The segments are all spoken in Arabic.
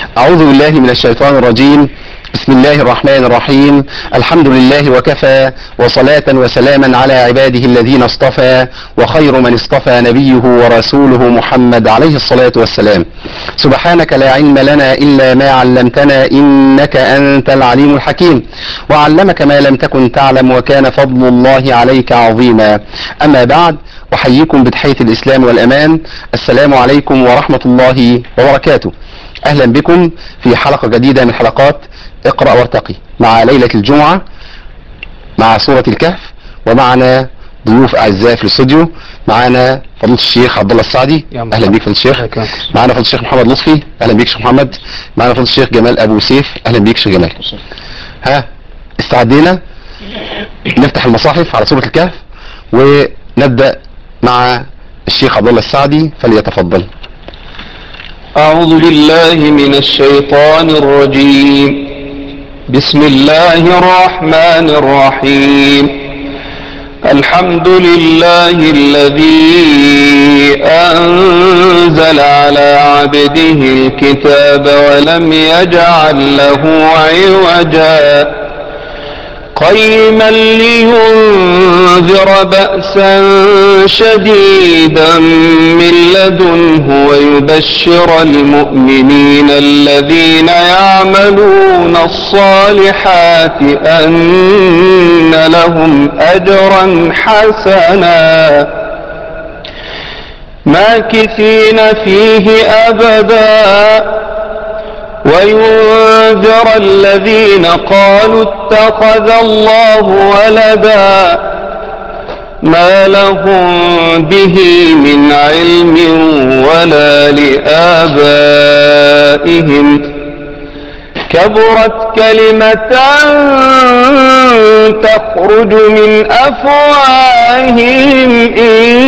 أعوذ بالله من الشيطان الرجيم. بسم الله الرحمن الرحيم. الحمد لله وكفى، وصلاة وسلاما على عباده الذين اصطفى، وخير من اصطفى نبيه ورسوله محمد عليه الصلاة والسلام. سبحانك لا علم لنا إلا ما علمتنا إنك أنت العليم الحكيم، وعلمك ما لم تكن تعلم، وكان فضل الله عليك عظيما. أما بعد، أحييكم بتحية الإسلام والأمان. السلام عليكم ورحمة الله وبركاته. أهلا بكم في حلقة جديدة من حلقات اقرأ وارتقي مع ليلة الجمعة مع سورة الكهف، ومعنا ضيوف أعزاء في الاستوديو. معنا فضيلة الشيخ عبد الله السعدي، أهلا بيك فضيلة الشيخ. معنا فضيلة الشيخ محمد لطفي، أهلا بيك شيخ محمد. معنا فضيلة الشيخ جمال أبو سيف، أهلا بيك شيخ جمال. استعدينا نفتح المصاحف على سورة الكهف ونبدأ مع الشيخ عبد الله السعدي، فليتفضل. أعوذ بالله من الشيطان الرجيم. بسم الله الرحمن الرحيم. الحمد لله الذي أنزل على عبده الكتاب ولم يجعل له عوجا قيما لينذر بأسا شديدا من لدنه ويبشر المؤمنين الذين يعملون الصالحات أن لهم أجرا حسنا ماكثين فيه أبدا وينذر الذين قالوا اتخذ الله ولدا ما لهم به من علم ولا لآبائهم كبرت كلمة تخرج من أفواههم إن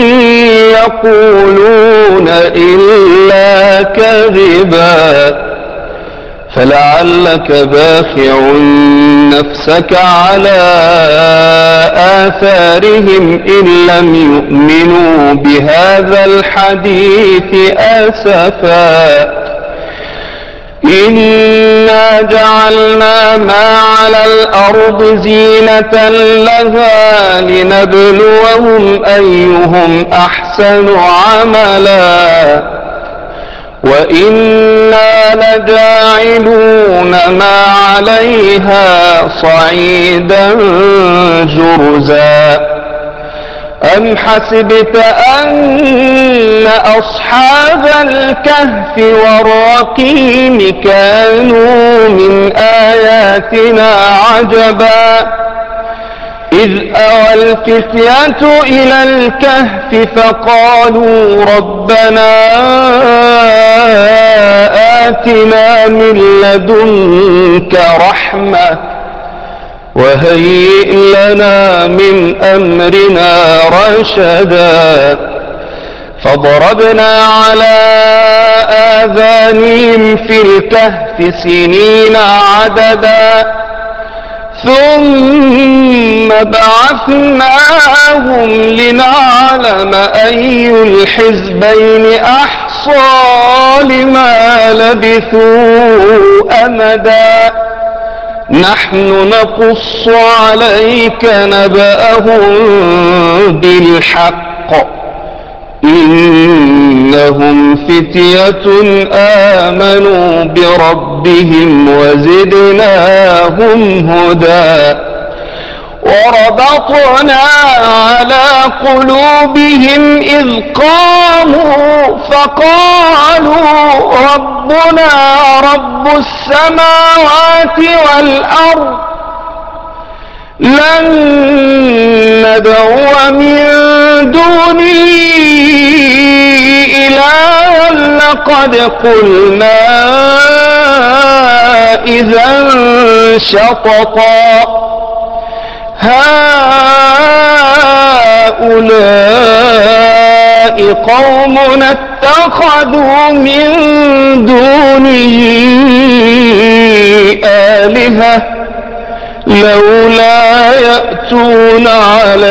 يقولون إلا كذبا فلعلك باخع نفسك على آثارهم إن لم يؤمنوا بهذا الحديث أسفا إنا جعلنا ما على الأرض زينة لها لنبلوهم أيهم أحسن عملا وإنا لجاعلون ما عليها صعيدا جرزا أم حسبت أن أصحاب الكهف والرقيم كانوا من آياتنا عجبا إذ أوى الفتية إلى الكهف فقالوا ربنا آتنا من لدنك رحمة وهيئ لنا من أمرنا رشدا فضربنا على آذانهم في الكهف سنين عددا ثم بعثناهم لنعلم أي الحزبين أحصى لما لبثوا أمدا نحن نقص عليك نبأهم بالحق إنهم فتية آمنوا بربهم وزدناهم هدى وربطنا على قلوبهم إذ قاموا فقالوا ربنا رب السماوات والأرض لن ندعو من دونه إلها لقد قلنا إذا شططا هؤلاء قومنا اتخذوا من دونه آلهة لولا يأتون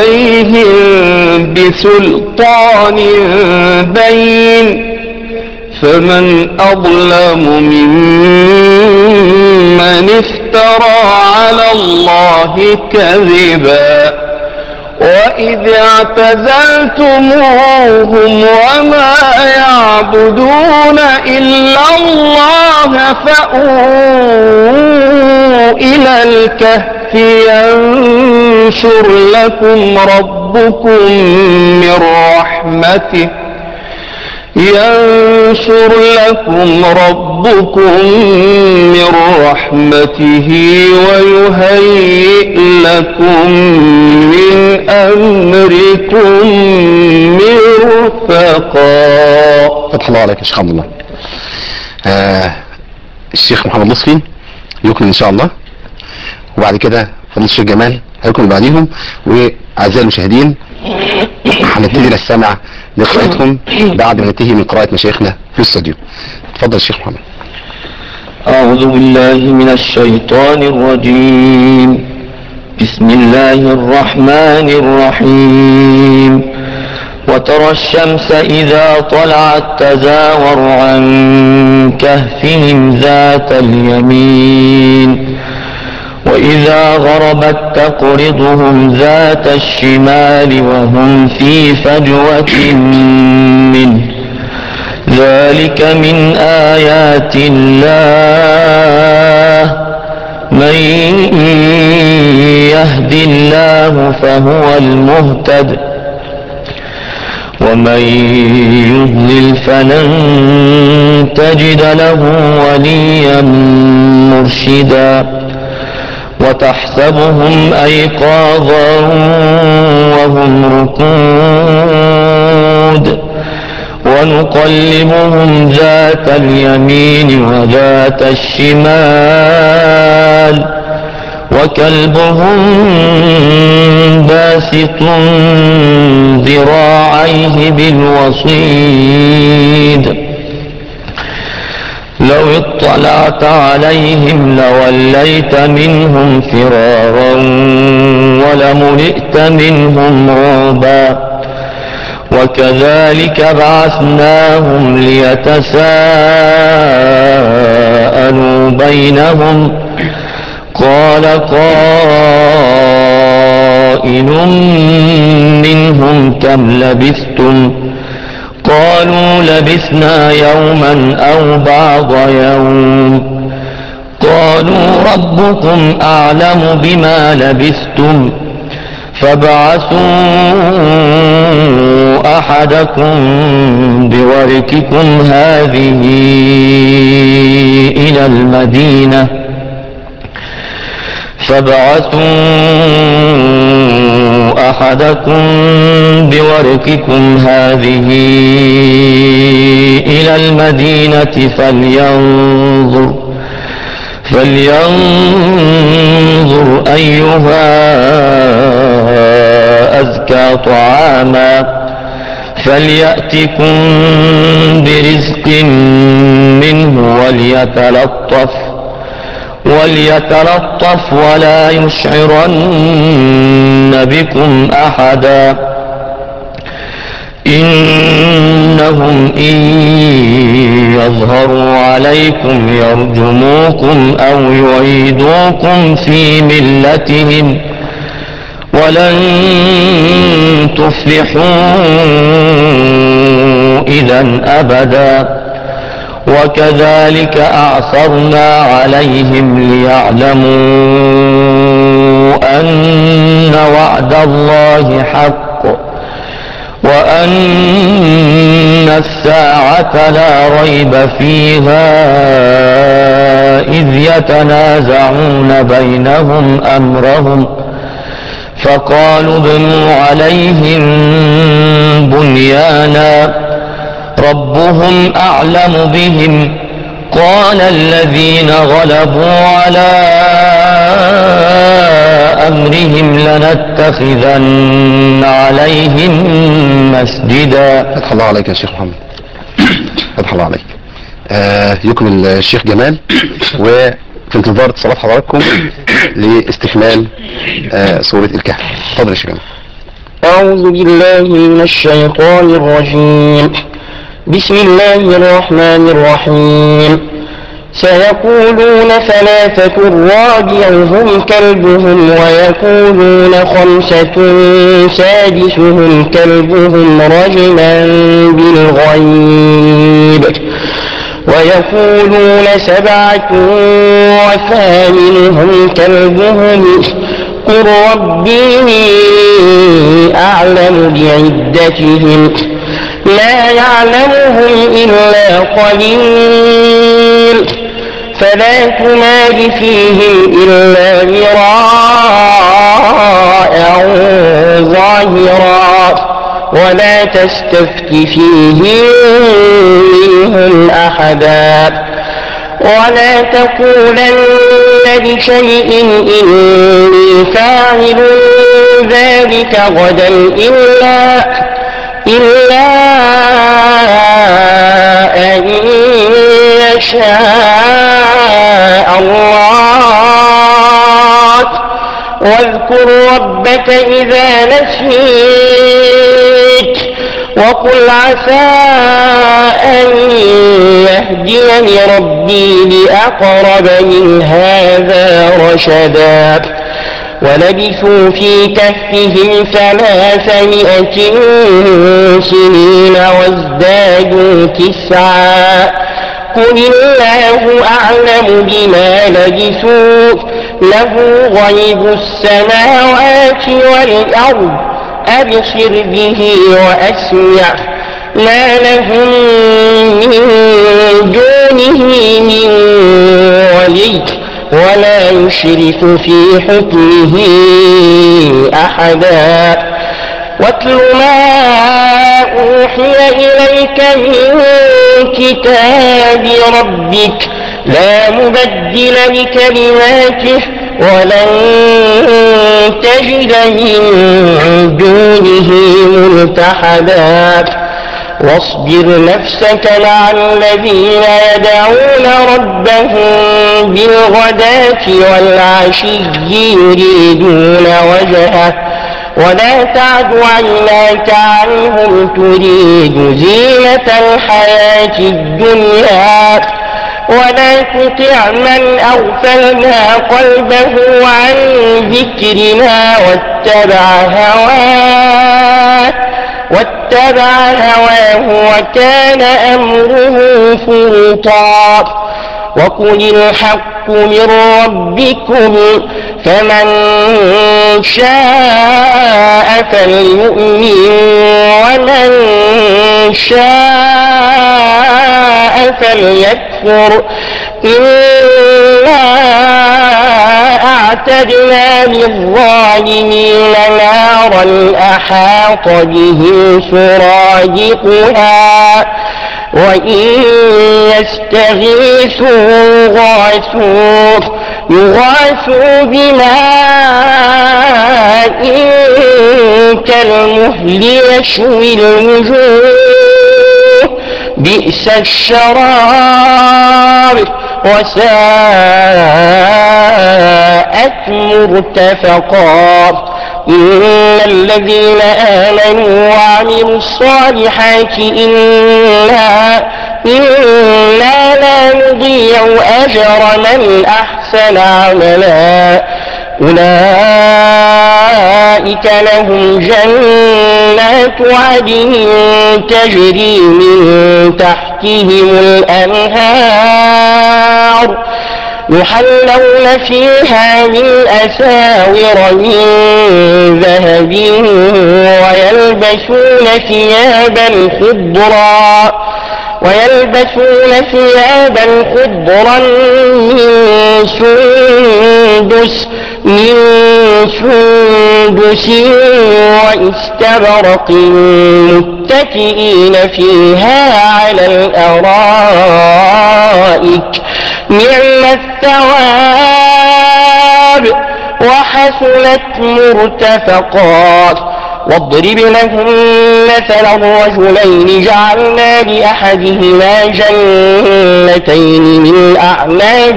عليهم بسلطان بين فمن أظلم ممن افترى على الله كذبا وإذ اعتزلتموهم وما يعبدون إلا الله فأووا إلى الكهف ينشر لكم ربكم من رحمته ويهيئ لكم من أمركم مرفقا. فتح الله عليك يا شيخ عبد الله. الشيخ محمد لطفي يكمل ان شاء الله، وبعد كده فضيلة الشيخ جمال هيكمل بعديهم، واعزائي المشاهدين هنبتدي نستمع لقراءتهم بعد ما ننتهي من قراءة مشايخنا في الاستوديو. اتفضل الشيخ محمد. أعوذ بالله من الشيطان الرجيم. بسم الله الرحمن الرحيم. وترى الشمس إذا طلعت تزاور عن كهفهم ذات اليمين وإذا غربت تقرضهم ذات الشمال وهم في فجوة منه ذلك من آيات الله من يهد الله فهو المهتد ومن يضلل فلن تجد له وليا مرشدا وتحسبهم أيقاظا وهم رقود ونقلبهم ذات اليمين وذات الشمال وكلبهم باسط ذراعيه بالوصيد لو اطلعت عليهم لوليت منهم فرارا ولملئت منهم رعبا وكذلك بعثناهم ليتساءلوا بينهم قال قائل منهم كم لبثتم قالوا لبثنا يوما أو بعض يوم قالوا ربكم أعلم بما لبثتم فابعثوا أحدكم بورقكم هذه إلى المدينة فلينظر أيها أزكى طعاما فليأتكم برزق منه وليتلطف ولا يشعرن بكم أحدا إنهم إن يظهروا عليكم يرجموكم أو يعيدوكم في ملتهم ولن تفلحوا إذا أبدا وكذلك أعثرنا عليهم ليعلموا أن وعد الله حق وأن الساعة لا ريب فيها إذ يتنازعون بينهم أمرهم فقالوا ابنوا عليهم بنيانا ربهم أعلم بهم قال الذين غلبوا على أمرهم لنتخذن عليهم مسجدا. فتح الله عليك يا شيخ محمد. فتح الله عليك. يكمل الشيخ جمال وفي انتظار اتصالات حضراتكم لاستكمال سورة الكهف. اتفضل يا شيخ جمال. أعوذ بالله من الشيطان الرجيم. بسم الله الرحمن الرحيم. سيقولون ثلاثة رابعهم كلبهم ويقولون خمسة سادسهم كلبهم رجما بالغيب ويقولون سبعة وثامنهم كلبهم قل ربي أعلم بعدتهم لا يعلمهم إلا قليل فلا تمار فيهم إلا مراء ظاهرا ولا تستفت فيهم منهم أحدا ولا تقولن لشيء إني فاعل ذلك غدا إلا أن يشاء الله واذكر ربك إذا نسيت وقل عسى أن يهديني ربي لأقرب من هذا رشدا ولبثوا في كهفهم 300 سنين وازدادوا 9 قل الله أعلم بما لبثوا له غيب السماوات والأرض أبصر به وأسمع ما لهم من دونه من ولي ولا يشرك في حكمه أحدا واتل ما أوحي إليك من كتاب ربك لا مبدل لكلماته ولن تجد من دونه ملتحدا واصبر نفسك مع الذين يدعون ربهم بالغداة والعشي يريدون وجهه ولا تعد عيناك عنهم تريد زينة الحياة الدنيا ولا تطع من أغفلنا قلبه عن ذكرنا واتبع هواه وكان أمره فرطا وقل الحق من ربكم فمن شاء فليؤمن ومن شاء فليكفر إنا أعتدنا للظالمين نارا أحاط بهم سرادقها وإن يستغيثوا يغاثوا بماء كالمهل يشوي الوجوه بئس الشراب وساءت مرتفقا إن الذين آمنوا وعملوا الصالحات إنا لا نضيع أجر من أحسن عملا أولئك لهم جنات عدن تجري من تحتهم الأنهار يحلون فيها من أساور من ذهب ويلبسون ثيابا خضرا من سندس واستبرق متكئين فيها على الأرائك نعم الثواب وحسنت مرتفقات واضرب لهم مثلا الرجلين جعلنا لأحدهما جنتين من أعناب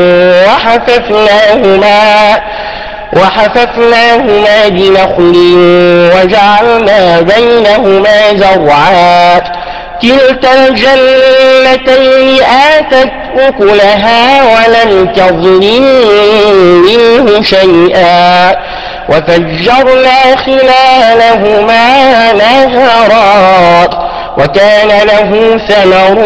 وحففناهما بنخل وجعلنا بينهما زرعا كلتا الجنتين آتت أكلها ولم تظلم منه شيئا وفجرنا خلالهما نهرا وكان له ثمر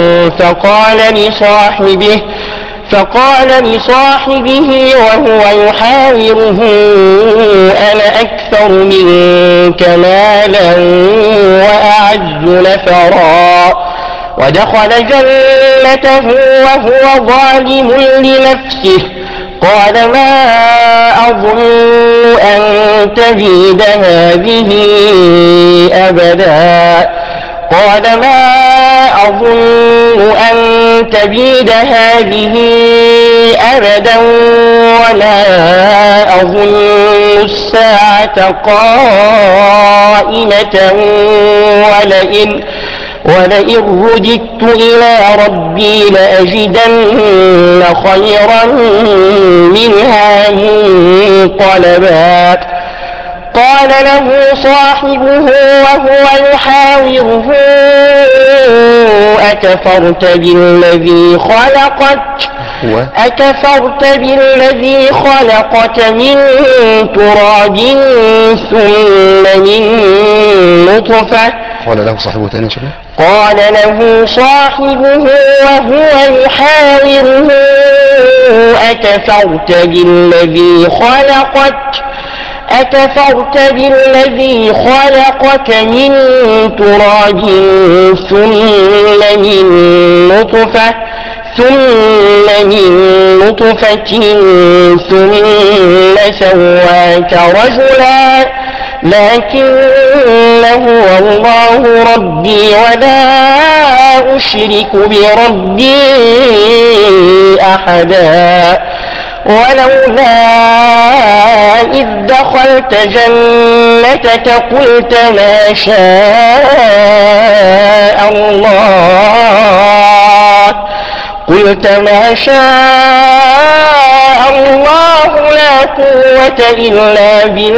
فقال لصاحبه وهو يحاوره أنا أكثر منك مالا وأعز نفرا ودخل جنته وهو ظالم لنفسه قال ما أظن أن تبيد هذه أبدا ولا أظن الساعة قائمة ولئن رددت إلى ربي لأجدن خيرا منها منقلبا قال له صاحبه وهو يحاوره أكفرت بالذي خلقك من تراب ثم من نطفة قال له صاحبه وهو يحاوره أكفرت بالذي خلقك من تراب ثم من نطفة ثم سواك رجلا لكن هو الله ربي ولا أشرك بربي أحدا ولولا إذ دخلت جنتك قلت ما شاء الله لا قوة إلا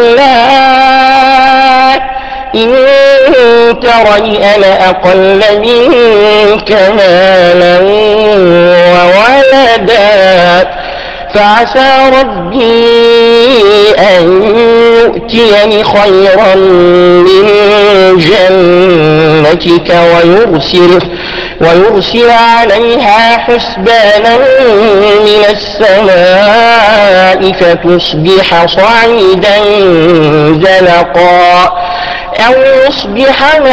بالله إن ترني أنا أقل منك مالا وولدا فعسى ربي أن يؤتيني خيرا من جنتك ويرسل عليها حسبانا من السماء فتصبح صعيدا زلقا أو يصبح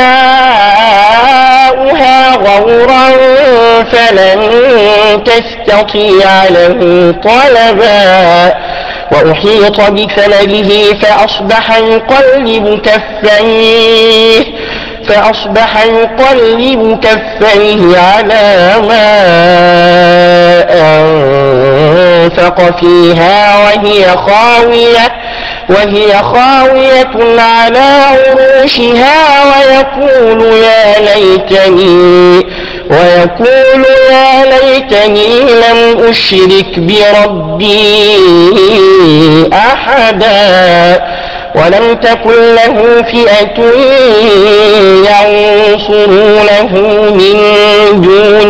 ماؤها غورا فلن تستطيع له طلبا وأحيط بثمره فأصبح يقلب كفيه على ما أنفق فيها وهي خاوية على عروشها ويقول يا ليتني لم أشرك بربي أحدا ولم تكن له فئة ينصرونه من دون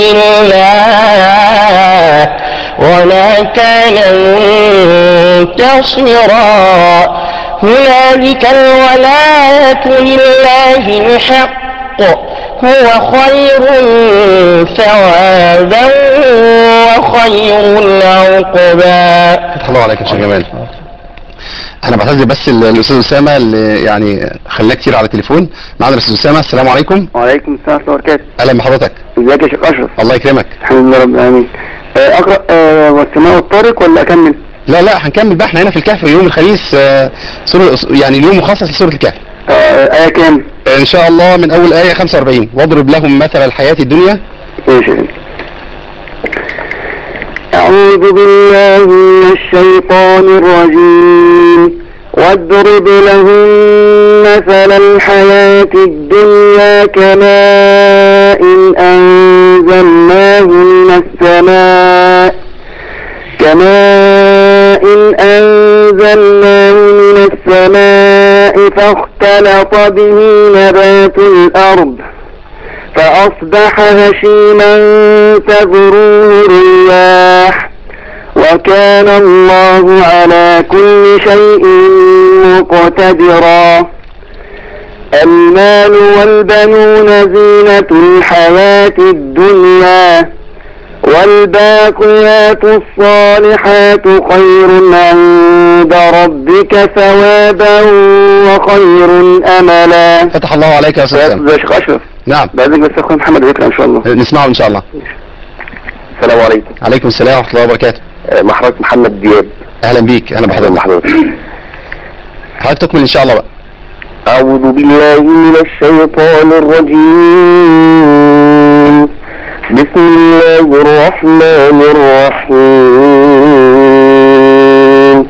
الله وما كان منتصرا هنالك الولاية لله الحق هو خير ثوابا وخير عقبا. فتح الله عليك يا شيخ جمال. انا بعتذر بس الاستاذ اسامه اللي يعني خلاه كتير على التليفون. معانا الاستاذ اسامه. السلام عليكم. وعليكم السلام ورحمه الله وبركاته. اهلا بحضرتك. ازيك يا شيخ اشرف؟ الله يكرمك. الحمد لله رب العالمين. اقرا والسماء والطارق ولا اكمل؟ لا هنكمل بقى، احنا هنا في الكهف يوم الخميس. يعني اليوم مخصص لسوره الكهف. آية كام؟ ان شاء الله من اول آية 45. واضرب لهم مثل الحياة الدنيا. ماشي. أعوذ بالله من الشيطان الرجيم. واضرب لهم مثل الحياة الدنيا كماء أنزلناه من السماء فاختلط به فأصبح هشيما تذروه الرياح وكان الله على كل شيء مقتدرا. المال والبنون زينة الحياة الدنيا والباقيات الصالحات خير عند ربك ثوابا وخير أملا. فتح الله عليك يا أستاذ. يا شيخ أشرف. نعم. بعدين بس أخوي محمد ذكر إن شاء الله. نسمعه إن شاء الله. السلام عليكم. عليكم السلام ورحمة الله وبركاته. محمد دياب. أهلا بيك. أهلا بحضرتك. حضرتك تكمل إن شاء الله بقى. أعوذ بالله من الشيطان الرجيم. بسم الله الرحمن الرحيم.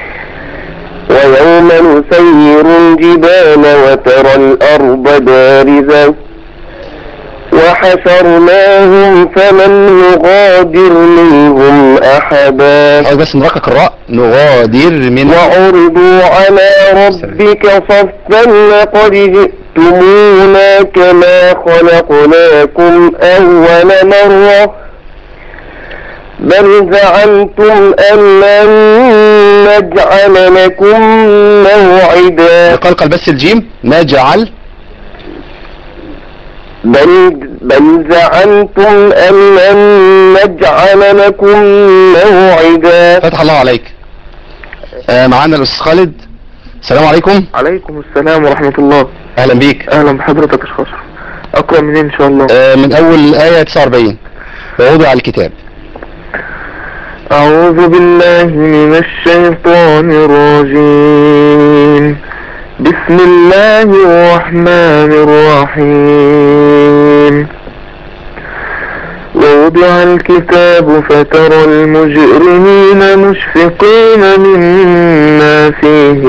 ويوم نسير الجبال وترى الأرض بارزة وحشرناهم فلم نغادر منهم أحدا. عايز بس نرقق الراء. نغادر من. وعرضوا على ربك صفا لقد جئتمونا كما خلقناكم أول مرة بل زعمتم أن لن نجعل لكم موعدا. قلقل بس الجيم. نجعل. بل زعمتم أن لن نجعل لكم موعدا. فتح الله عليك. معانا الأستاذ خالد. السلام عليكم. عليكم السلام ورحمة الله. أهلا بيك. أهلا بحضرتك يا شيخ. أقرأ منين إن شاء الله؟ من أول آية 49. ووضع الكتاب. أعوذ بالله من الشيطان الرجيم. بسم الله الرحمن الرحيم. ووضع الكتاب فترى المجرمين مشفقين مما فيه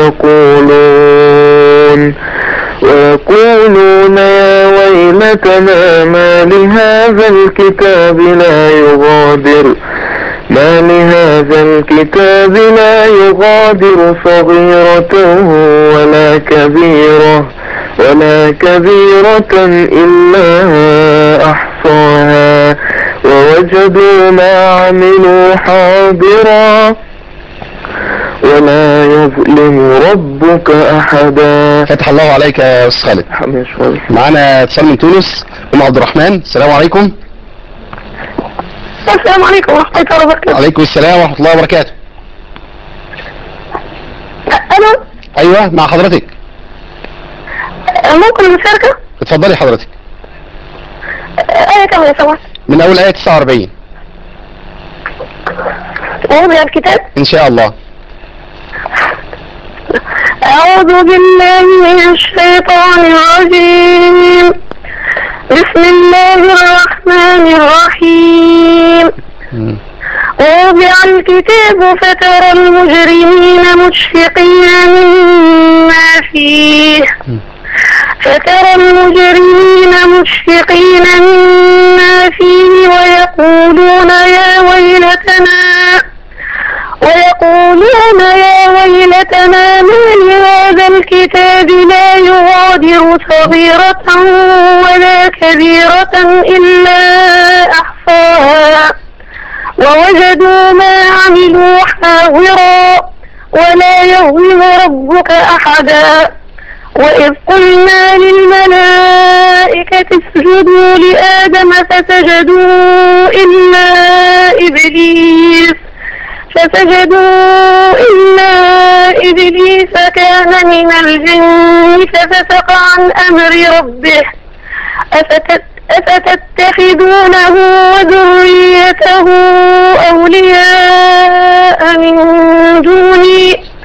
ويقولون يا ويلتنا ما لهذا الكتاب لا يغادر صغيرة ولا كبيرة إلا أحصاها ووجدوا ما عملوا حاضرا ولا يظلم ربك أحدا. فتح الله عليك يا أستاذ خالد. معانا اتصال من تونس. أم عبد الرحمن. السلام عليكم. السلام عليكم ورحمة الله وبركاته. عليكم السلام ورحمة الله وبركاته. أنا. أيوة مع حضرتك. ممكن المشاركة؟ اتفضلي حضرتك. آية كم يا سماحة؟ من أول آية 49. ووضع الكتاب. إن شاء الله. أعوذ بالله من الشيطان الرجيم. بسم الله الرحمن الرحيم. ووضع الكتاب فترى المجرمين مشفقين مما فيه ويقولون يا ويلتنا ما لهذا الكتاب لا يغادر صغيرة ولا كبيرة إلا أحصاها ووجدوا ما عملوا حاضرا ولا يظلم ربك أحدا. وإذ قلنا للملائكة اسجدوا لآدم فسجدوا إلا إبليس كان من الجن ففسق عن أمر ربه أفتتخذونه وذريته أولياء من دوني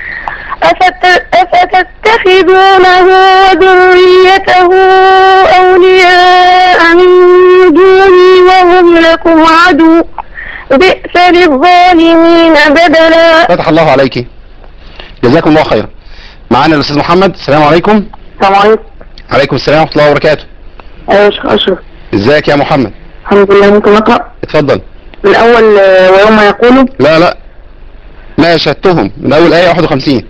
وهم لكم عدو بئس للظالمين بدلا. فتح الله عليك. جزاكم الله خيرا. معانا الأستاذ محمد. السلام عليكم. السلام عليكم. عليكم السلام ورحمة الله وبركاته. أيوة يا شيخ أشرف. ازيك يا محمد؟ الحمد لله. ممكن أقرأ؟ اتفضل. من أول ويوم يقولوا. لا ما شهدتهم من أول آية 51.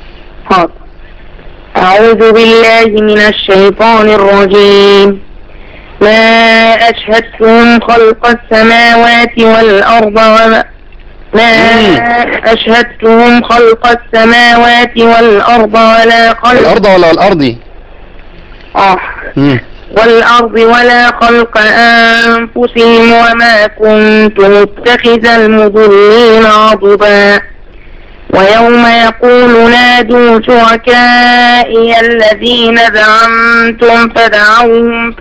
حاضر. أعوذ بالله من الشيطان الرجيم. ما أشهدتهم خلق السماوات والأرض ما أشهدتهم خلق السماوات والأرض ولا خلق الأرض ولا الأرضي؟ والأرض ولا خلق أنفسهم وما كنت متخذ المضلين عضدا ويوم يقول نادوا شركائي الذين زعمتم فدعوهم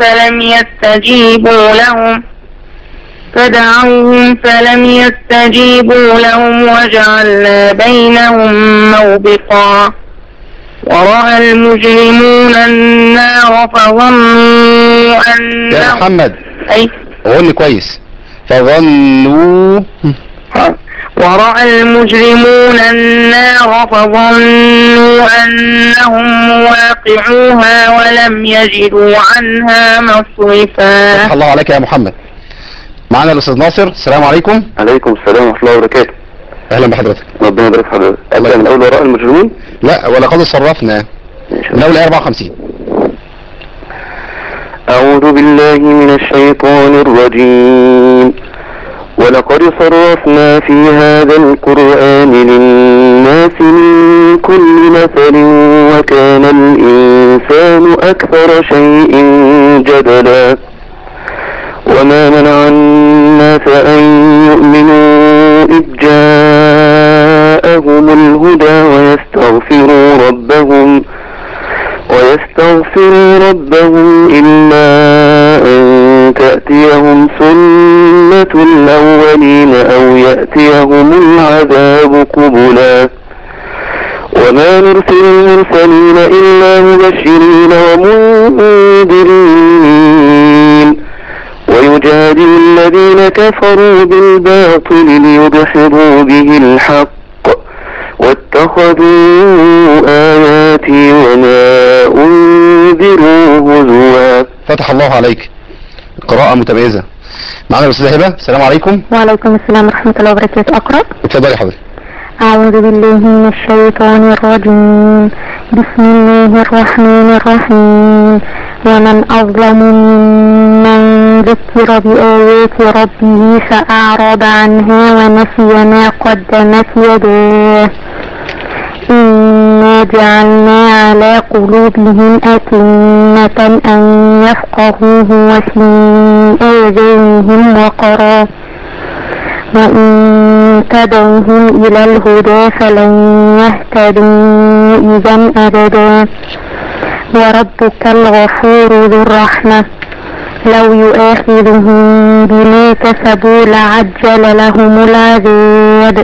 فلم يستجيبوا لهم وجعلنا بينهم موبقا ورأى المجرمون النار فظنوا أنهم يا محمد أي قول لي كويس. فظنوا ورأى المجرمون النار فظنوا أنهم واقعوها ولم يجدوا عنها مصرفا. فتح الله عليك يا محمد. معنا الأستاذ ناصر. السلام عليكم. عليكم السلام ورحمة الله وبركاته. أهلا بحضرتك. ربنا يبارك في حضرتك. أبدأ من أول وراء المجرمين؟ لا ولقد صرفنا من أول 54. أعوذ بالله من الشيطان الرجيم. ولقد صرفنا في هذا القرآن للناس من كل مثل وكان الإنسان أكثر شيء جدلا وما منع الناس أن يؤمنوا إذ جاءهم الهدى ويستغفروا ربهم إلا أن تأتيهم سنة الأولين أو يأتيهم العذاب قبلا وما نرسل المرسلين إلا مبشرين ومنذرين ويجادل الذين كفروا بالباطل ليدحضوا به الحق واتخذوا آياتي وما أنذروا هزوا. فتح الله عليك. قراءة متميزة. معنا الأستاذة هبة. السلام عليكم. وعليكم السلام ورحمة الله وبركاته. أقرأ. اتفضلي حضرتك. أعوذ بالله من الشيطان الرجيم. بسم الله الرحمن الرحيم. ومن أظلم ممن ذكر بآيات ربه فأعرض عنها ونسي ما قدمت يداه إنا جعلنا على قلوبهم أكنة أن يفقهوه وفي آذانهم وقرا وإن تدعوهم إلى الهدى فلن يهتدوا إذا أبدا وربك الغفور ذو الرحمة لو يؤاخذهم بما كسبوا لعجل لهم العذاب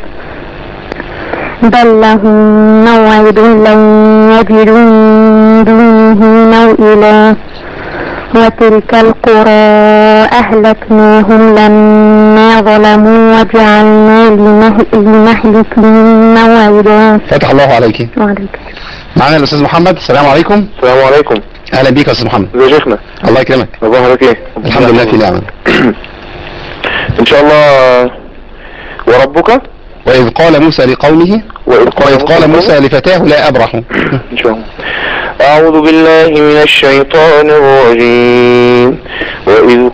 بل لهم موعد لن يجدوا من دونه موئلا وتلك القرى أهلكناهم لما ظلموا وجعلنا لمهلكهم موعدا. فتح الله عليك. وعليكم. معنا الأستاذ محمد. السلام عليكم. السلام عليكم. أهلا بيك يا أستاذ محمد. ازي شيخنا؟ الله يكرمك. أخبارك إيه؟ الحمد لله في نعمة. إن شاء الله. وربك وإذ قال موسى لقومه وإذ قال موسى لفتاه لا أبرح. إن شاء الله. أعوذ بالله من الشيطان الرجيم. وإذ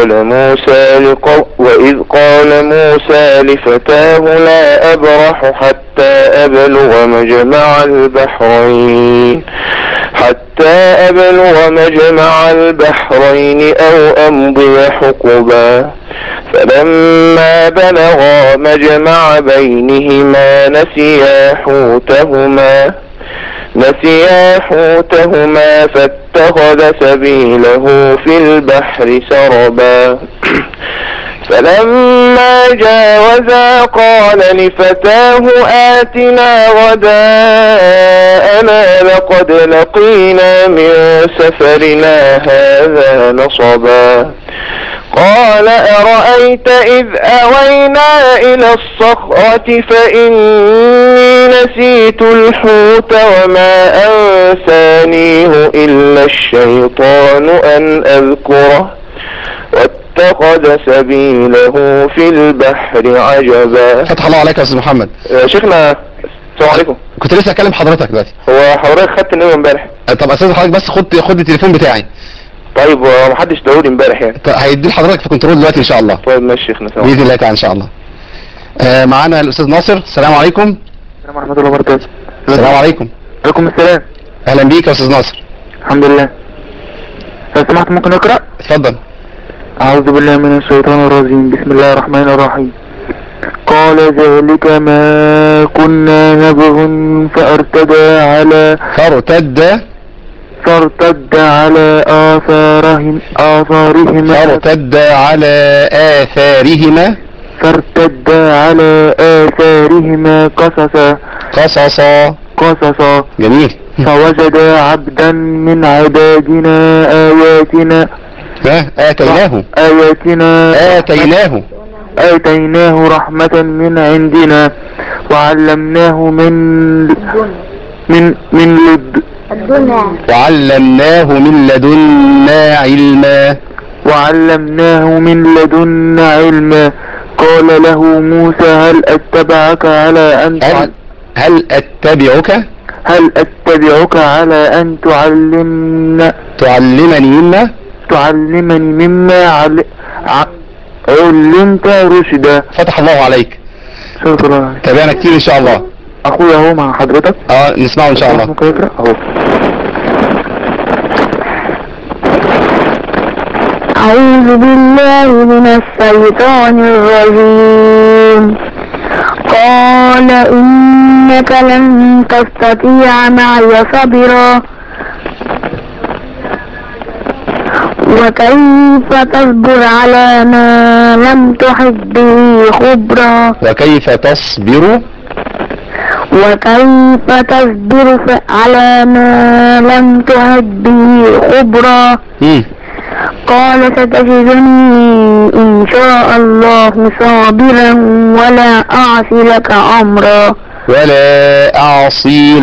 قال موسى لفتاه لا أبرح حتى أبلغ مجمع البحرين أو أمضي حقبا فلما بلغا مجمع بينهما نسيا حوتهما فاتخذ سبيله في البحر سربا فلما جاوزا قال لفتاه آتنا غداءنا لقد لقينا من سفرنا هذا نصبا قال أرأيت إذ أوينا إلى الصخرة فإني نسيت الحوت وما أنسانيه إلا الشيطان أن أذكره واتخذ سبيله في البحر عجبا. فتح الله عليك يا أستاذ محمد. شيخنا السلام عليكم. كنت لسه أكلم حضرتك دلوقتي. هو حضرتك خدت النوم امبارح؟ طب أستاذ حضرتك بس خد التليفون بتاعي طيب ومحدش داولي امبارح يعني. هيدي لحضرتك في كنترول دلوقتي ان شاء الله. طيب ماشي يا شيخنا. باذن الله تعالى ان شاء الله. معانا الاستاذ ناصر. السلام عليكم. السلام ورحمة الله وبركاته. السلام عليكم. عليكم السلام. اهلا بيك يا استاذ ناصر. الحمد لله. لو سمحت ممكن اقرأ؟ اتفضل. أعوذ بالله من الشيطان الرجيم. بسم الله الرحمن الرحيم. قال ذلك ما كنا نبغ فارتد على آثارهما قصصا. جميل. فوجد عبدا من عبادنا آتيناه رحمة من عندنا وعلمناه من لدنا علما. قال له موسى هل أتبعك على أن تعلمني مما علمت رشدا. فتح الله عليك. شكرا. تابعنا كتير ان شاء الله. اخويا اهو مع حضرتك. نسمعه ان شاء الله. ممكن يقرأ اهو. أعوذ بالله من الشيطان الرجيم. قال إنك لن تستطيع معي صبرا وكيف تصبر على ما لم تحط به خبرا. وكيف تصبر على ما لم تحط به خبرا. قال ستجدني إن شاء الله صابرا ولا أعصي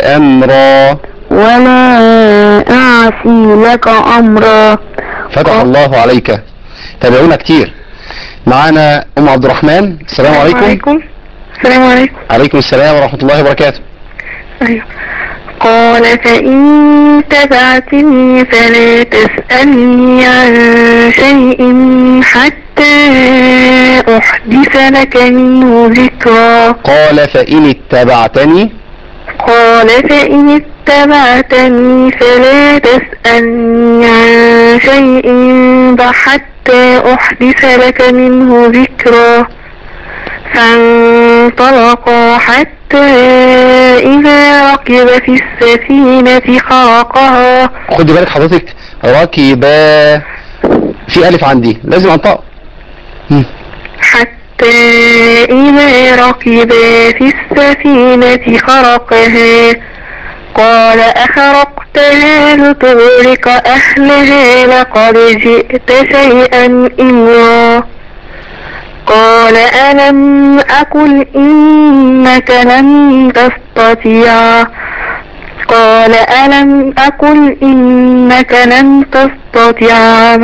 لك أمرا. فتح الله عليك. تابعونا كتير. معانا أم عبد الرحمن. السلام عليكم. السلام عليكم. عليكم السلام ورحمة الله وبركاته. أيوة. قال فإن تبعتني فلا تسألني عن شيء حتى أحدث لك منه ذكرا. قال فإن اتبعتني فلا تسألني عن شيء حتى أحدث لك منه ذكرا. فانطلقا حتى إذا ركب في السفينة خرقها. خد بالك حضرتك، ركبا في ألف عندي لازم أنطق. حتى إذا ركبا في السفينة خرقها قال أخرقتها لتغرق أهلها لقد جئت شيئا إمرا. قال ألم أقل إنك لن تستطيع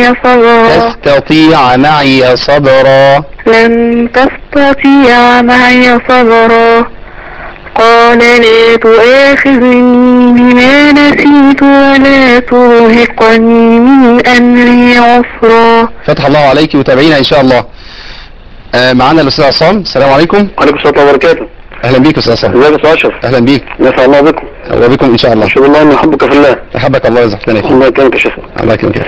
معي صبرا. قال لا تؤاخذني بما نسيت ولا ترهقني من أمري عسرا. فتح الله عليك وتابعينا إن شاء الله. معانا الأستاذ عصام. السلام عليكم. وعليكم السلام وبركاته. أهلا بيك أستاذ عصام. ازيك يا أستاذ أشرف؟ أهلا بيك. نسأل الله بكم. وبكم إن شاء الله. أشهد الله أن أحبك في الله. أحبك الله يرزقك لنا فيه. الله يكرمك يا شيخ. الله يكرمك.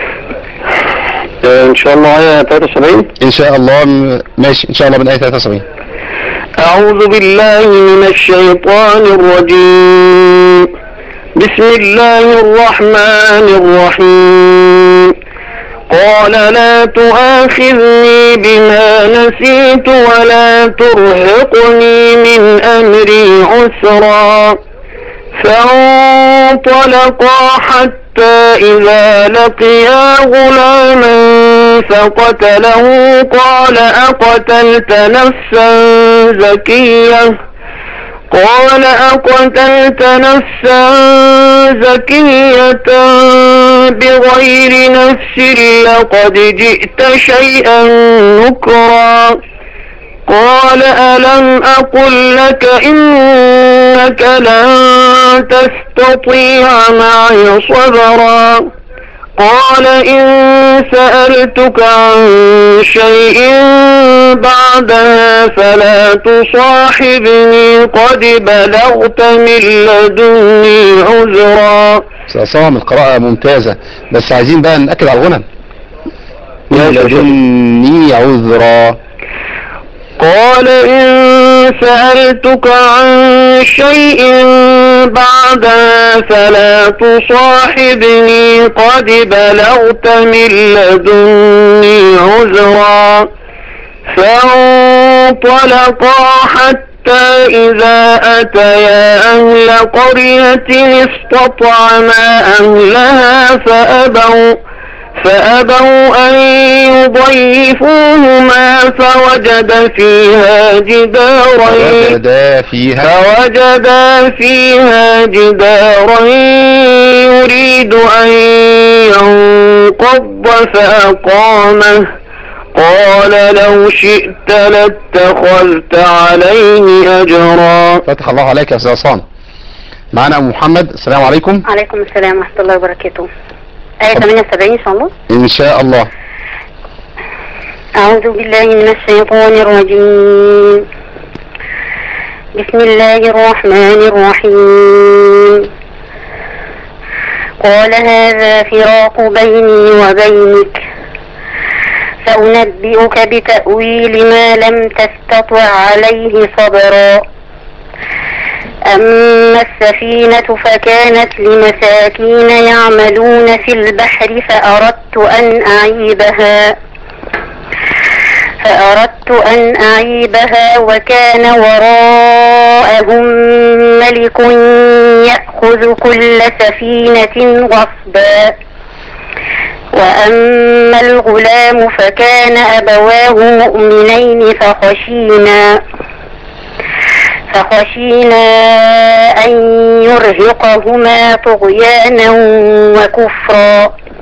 إن شاء الله آية 73. إن شاء الله. ماشي إن شاء الله من آية 73. أعوذ بالله من الشيطان الرجيم. بسم الله الرحمن الرحيم. قال لا تؤاخذني بما نسيت ولا ترهقني من أمري عسرا. فانطلقا حتى إذا لقيا غلاما فقتله. قال أقتلت نفسا زكية بغير نفس لقد جئت شيئا نكرا. قال ألم أقل لك إنك لن تستطيع معي صبرا. قال إن سألتك عن شيء بعدها فلا تصاحبني قد بلغت من لدني عذرا. عصام القراءة ممتازة، بس عايزين بقى نأكد على الغنى. من لدني عذرا. قال إن سألتك عن شيء بعدها فلا تصاحبني قد بلغت من لدني عذرا. فانطلقا حتى إذا أتيا أهل قرية استطعما أهلها فأبوا أن يضيفوهما فوجدا فيها جدارا يريد أن ينقض فأقامه. قال لو شئت لاتخذت عليه أجرا. فتح الله عليك يا أستاذ عصام. معنا أم محمد. السلام عليكم. عليكم السلام ورحمة الله وبركاته. آية 78 إن شاء الله. إن شاء الله. أعوذ بالله من الشيطان الرجيم. بسم الله الرحمن الرحيم. قال هذا فراق بيني وبينك سأنبئك بتأويل ما لم تستطع عليه صبرا. أما السفينة فكانت لمساكين يعملون في البحر فأردت أن أعيبها وكان وراءهم ملك يأخذ كل سفينة غصبا. وأما الغلام فكان أبواه مؤمنين فخشينا أن يرهقهما طغيانا وكفرا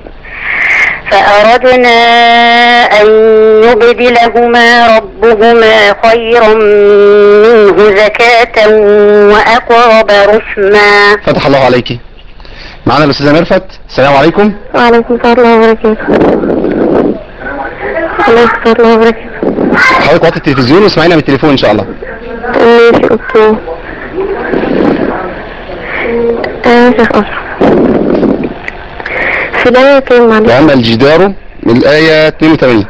فأردنا أن يبدلهما ربهما خيرا منه زكاة وأقرب رحما. فتح الله عليك. معنا الأستاذة مرفت. السلام عليكم. وعليكم السلام وبركاته. عليكم السلام وبركاته. حضرتك وقت التلفزيون واسمعينا من التليفون إن شاء الله. ماشي اوكي. شيخ أشرف في الآية كام معلش؟ وأما الجدار من الآية 82.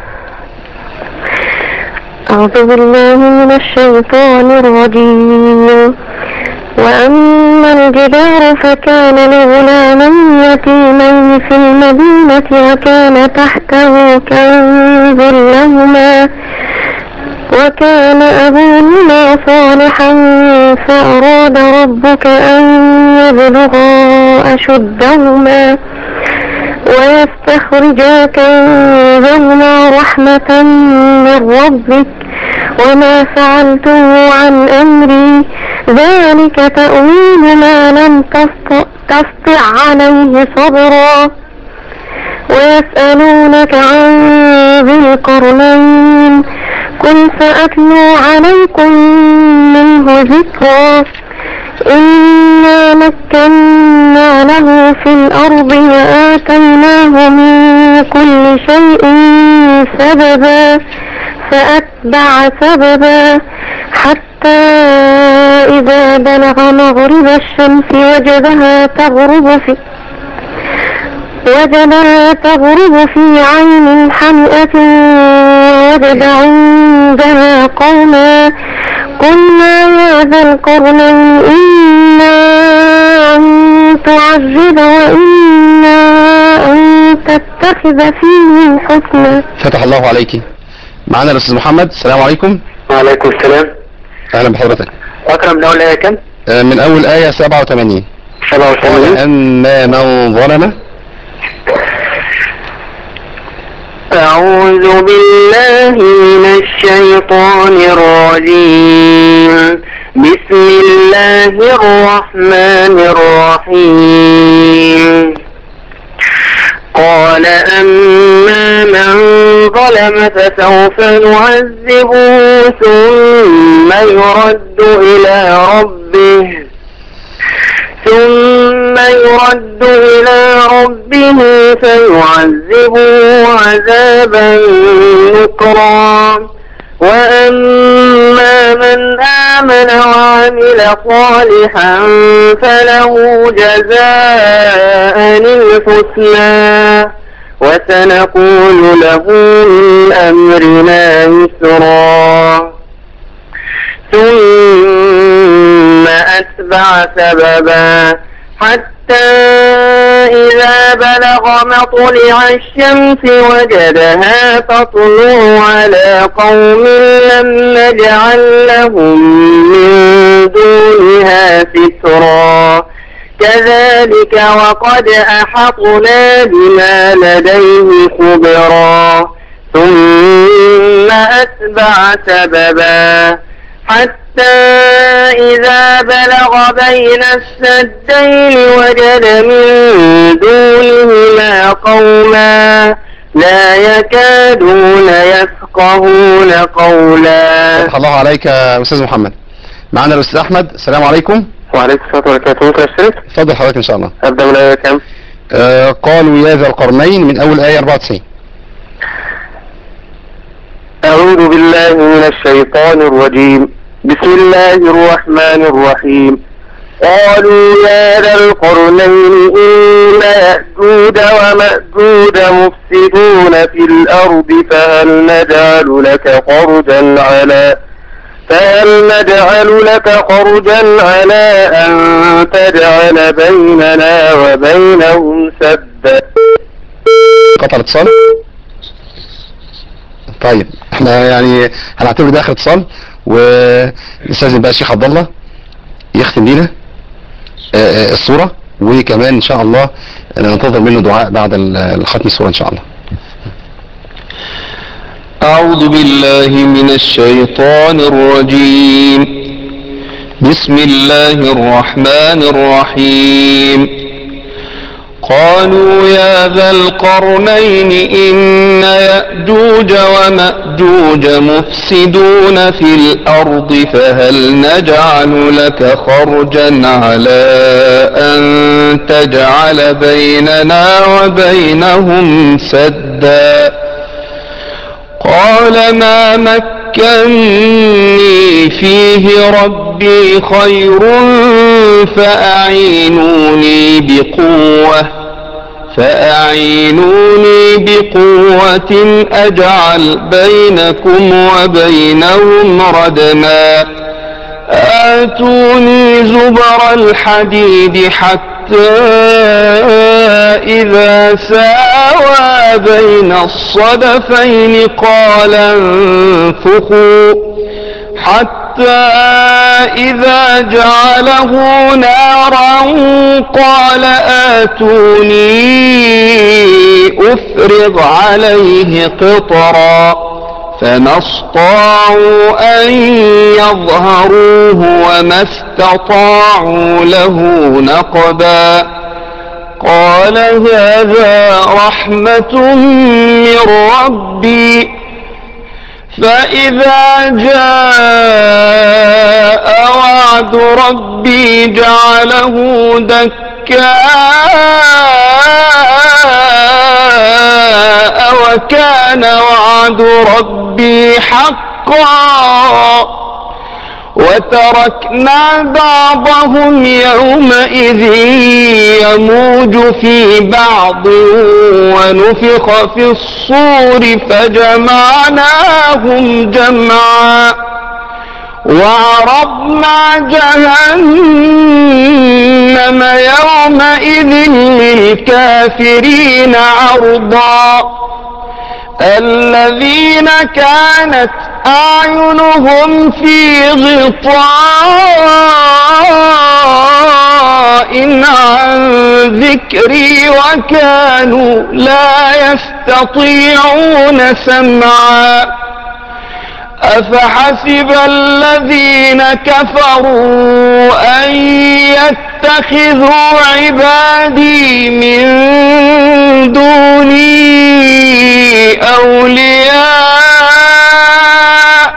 أعوذ بالله من الشيطان الرجيم. وأما الجدار فكان لغلامين يتيمين في المدينة وكان تحته كنز لهما وكان أبوهما صالحا فأراد ربك أن يبلغا أشدهما ويستخرجا كنزهما رحمة من ربك وما فعلته عن أمري ذلك تأويل ما لم تستطع عليه صبرا. ويسألونك عن ذي القرنين قل سأتلو عليكم منه ذكرا. إنا مكنا له في الأرض وآتيناه من كل شيء سببا فأتبع سببا حتى إذا بلغ مغرب الشمس وجدها تغرب في عين حمئة ووجد عندها قوما قلنا يا ذا القرنين إما أن تعذب وإما أن تتخذ فيهم حسنا. فتح الله عليك. معنا الأستاذ محمد. السلام عليكم. وعليكم السلام. أهلا بحضرتك. أكرم من أول آية كم؟ من أول آية 87. أما من ظلم. أعوذ بالله من الشيطان الرجيم. بسم الله الرحمن الرحيم. قال أما من ظلم فسوف نعذبه ثم يرد إلى ربه فيعذبه عذابا نكرا وأما من آمن وعمل صالحا فله جزاء الحسنى وسنقول له من أمرنا يسرا ثم أتبع سببا حتى إذا بلغ مطلع الشمس وجدها تطلع على قوم لم نجعل لهم من دونها سترا كذلك وقد أحطنا بما لديه خبرا ثم أتبع سببا حتى إذا بلغ بين السدين وجد من دونهما قوما لا يكادون يفقهون قولا. فتح الله عليك يا أستاذ محمد. معنا الأستاذ أحمد. السلام عليكم. وعليكم السلام وبركاته. ممكن أشترك؟ اتفضل حضرتك إن شاء الله. أبدأ من آية كام؟ قالوا يا ذا القرنين من أول آية 94. أعوذ بالله من الشيطان الرجيم. بسم الله الرحمن الرحيم. قالوا يا ذا القرنين إن يأجوج ومأجوج مفسدون في الأرض فهل نجعل لك خرجا على أن تجعل بيننا وبينهم سدا. قطع الاتصال. طيب احنا يعني هنعتبر ده اخر اتصال ونستاذن بقى الشيخ عبد الله يختم لينا الصورة وكمان ان شاء الله ننتظر منه دعاء بعد الختم الصورة ان شاء الله. أعوذ بالله من الشيطان الرجيم. بسم الله الرحمن الرحيم. قالوا يا ذا القرنين إن يأجوج ومأجوج مفسدون في الأرض فهل نجعل لك خرجا على أن تجعل بيننا وبينهم سدا. قال ما مكني فيه ربي خير فأعينوني بقوة أجعل بينكم وبينهم ردما. آتوني زبر الحديد حتى إذا ساوى بين الصدفين قال انفخوا حتى إذا جعله نارا قال آتوني أفرغ عليه قطرا فما استطاعوا أن يظهروه وما استطاعوا له نقبا. قال هذا رحمة من ربي فإذا جاء وعد ربي جعله دكاء وكان وعد ربي حقا. وتركنا بعضهم يومئذ يموج في بعض ونفخ في الصور فجمعناهم جمعا وعرضنا جهنم يومئذ للكافرين عرضا. الذين كانت أعينهم في غطاء عن ذكري وكانوا لا يستطيعون سمعا. أفحسب الذين كفروا أن يتخذوا عبادي من دوني أولياء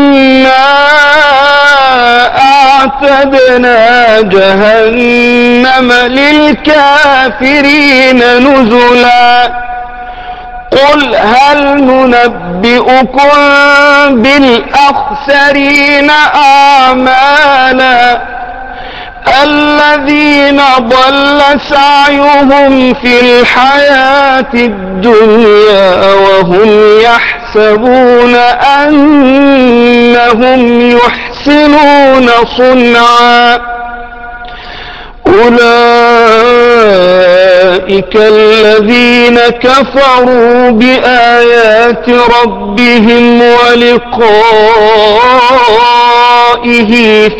إنا أعتدنا جهنم للكافرين نزلا قل هل ننبئكم بالأخسرين أعمالا الذين ضل سعيهم في الحياة الدنيا وهم يحسبون أنهم يحسنون صنعا أولئك الذين كفروا بآيات ربهم ولقائه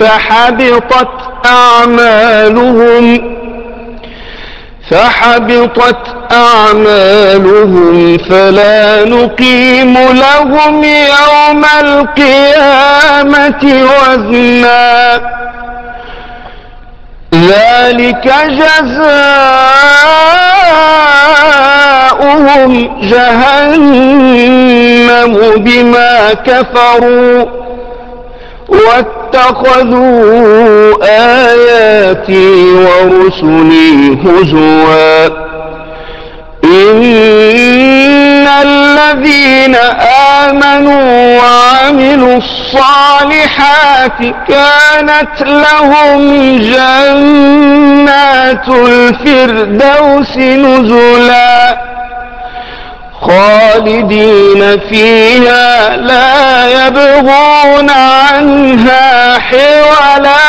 فحبطت أعمالهم فلا نقيم لهم يوم القيامة وزنا ذلك جزاؤهم جهنم بما كفروا واتخذوا آياتي ورسلي هزوا إن الذين آمنوا وعملوا الصالحات كانت لهم جنات الفردوس نزلا خالدين فيها لا يبغون عنها حولا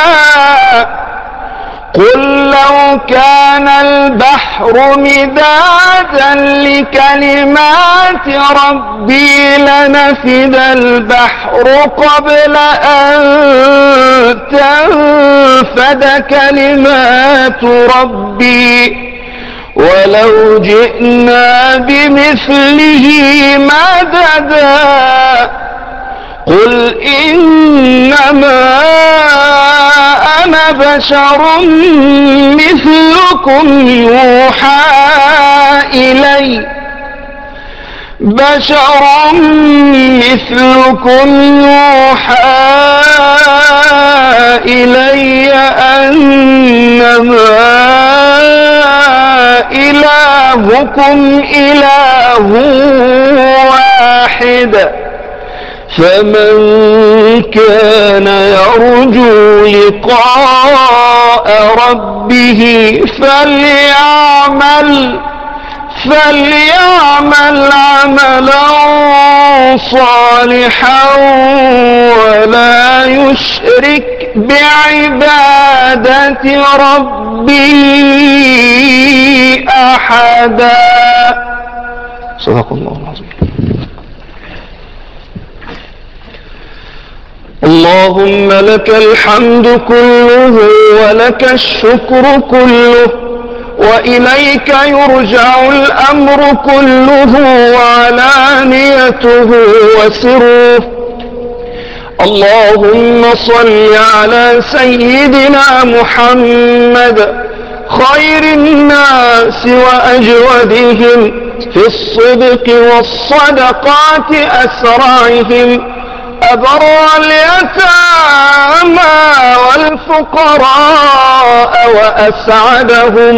قل لو كان البحر مدادا لكلمات ربي لنفد البحر قبل أن تنفد كلمات ربي ولو جئنا بمثله مددا قل إنما أنا بشر مثلكم يوحى إلي أنما إلهكم إله واحد فمن كان يرجو لقاء ربه فليعمل عملا صالحا ولا يشرك بعبادة ربه أحدا. صدق الله العظيم. اللهم لك الحمد كله ولك الشكر كله وإليك يرجع الأمر كله وعلانيته وسره. اللهم صل على سيدنا محمد خير الناس وأجودهم في الصدق والصدقات أسرعهم أبر اليتامى والفقراء وأسعدهم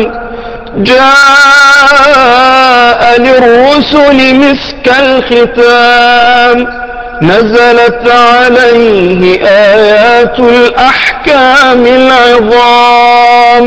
جاء للرسل مسك الختام نزلت عليه آيات الأحكام العظام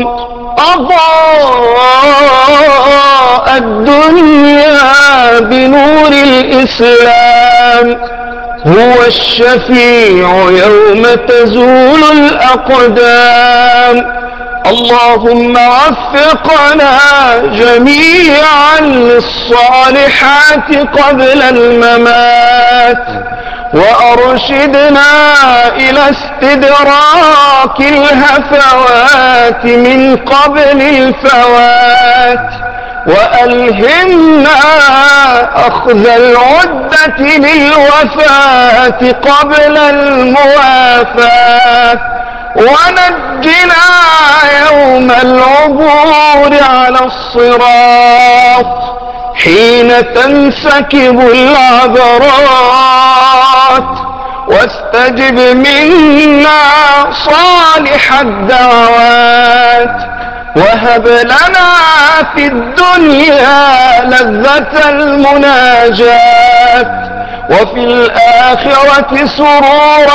أضاء الدنيا بنور الإسلام هو الشفيع يوم تزول الأقدام. اللهم وفقنا جميعا للصالحات قبل الممات وأرشدنا إلى استدراك الهفوات من قبل الفوات وألهمنا أخذ العدة للوفاة قبل الموافاة ونجنا يوم العبور على الصراط حين تنسكب العبرات واستجب منا صالح الدعوات وهب لنا في الدنيا لذة المناجاة وفي الآخرة سرور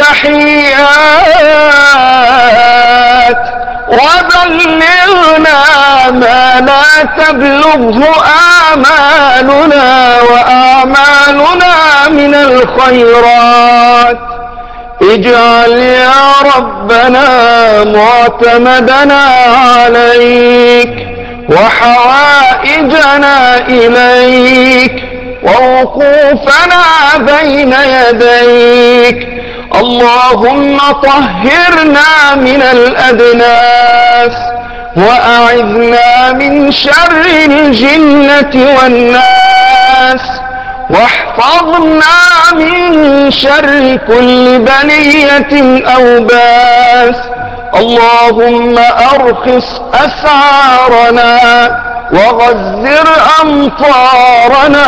التحيات وبلغنا ما لا تبلغه آمالنا وأعمالنا من الخيرات. اجعل يا ربنا معتمدنا عليك وحوائجنا إليك ووقوفنا بين يديك. اللهم طهرنا من الأدناس وأعذنا من شر الجنة والناس واحفظنا من شر كل بلية أو باس. اللهم أرخص أسعارنا وغزر أمطارنا.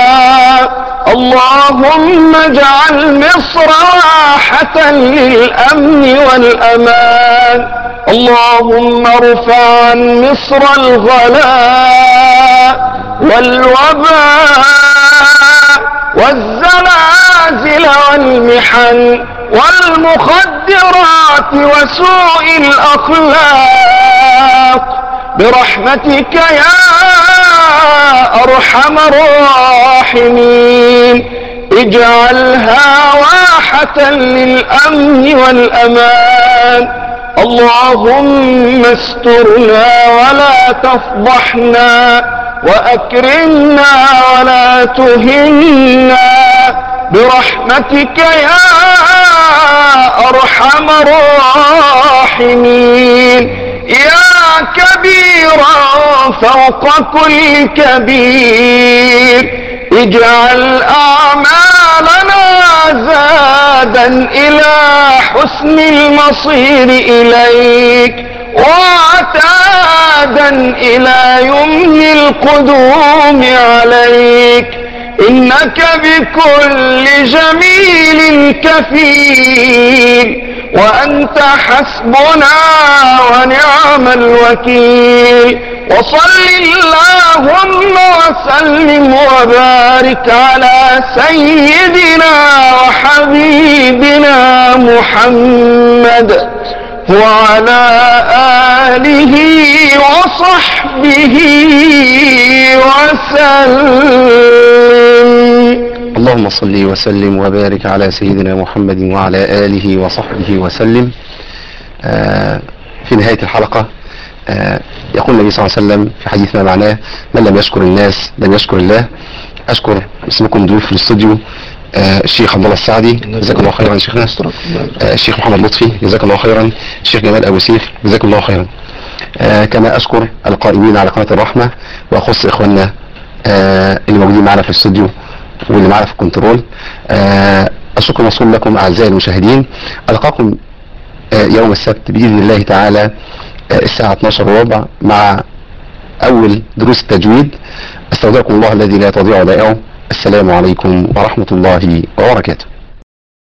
اللهم اجعل مصر راحة للأمن والأمان. اللهم ارفع عن مصر الغلاء والوباء والزلازل والمحن والمخدرات وسوء الأخلاق برحمتك يا أرحم الراحمين. اجعلها واحة للأمن والأمان. اللهم استرنا ولا تفضحنا وأكرمنا ولا تهنا برحمتك يا أرحم الراحمين. يا كبيرا فوق كل كبير اجعل أعمالنا زادا إلى حسن المصير إليك وعتادا إلى يمن القدوم عليك. إنك بكل جميل كفيل وأنت حسبنا ونعم الوكيل. وصل اللهم وسلم وبارك على سيدنا وحبيبنا محمد وعلى آله وصحبه وسلم. اللهم صل وسلم وبارك على سيدنا محمد وعلى آله وصحبه وسلم. في نهاية الحلقة يقول النبي صلى الله عليه وسلم في حديث ما معناه: من لم يشكر الناس لم يشكر الله. أشكر اسمكم ضيوف في الاستوديو الشيخ عبد الله السعدي جزاك الله خيرا شيخنا، الشيخ محمد لطفي جزاك الله خيرا، الشيخ جمال أبو سيف جزاك الله خيرا. كما أشكر القائمين على قناة الرحمة وأخص إخواننا اللي موجودين معنا في الاستوديو واللي معنا في الكنترول. الشكر موصول لكم أعزائي المشاهدين. ألقاكم يوم السبت بإذن الله تعالى الساعة 12:15 مع أول دروس التجويد. استودعكم الله الذي لا تضيع ودائعه. السلام عليكم ورحمة الله وبركاته.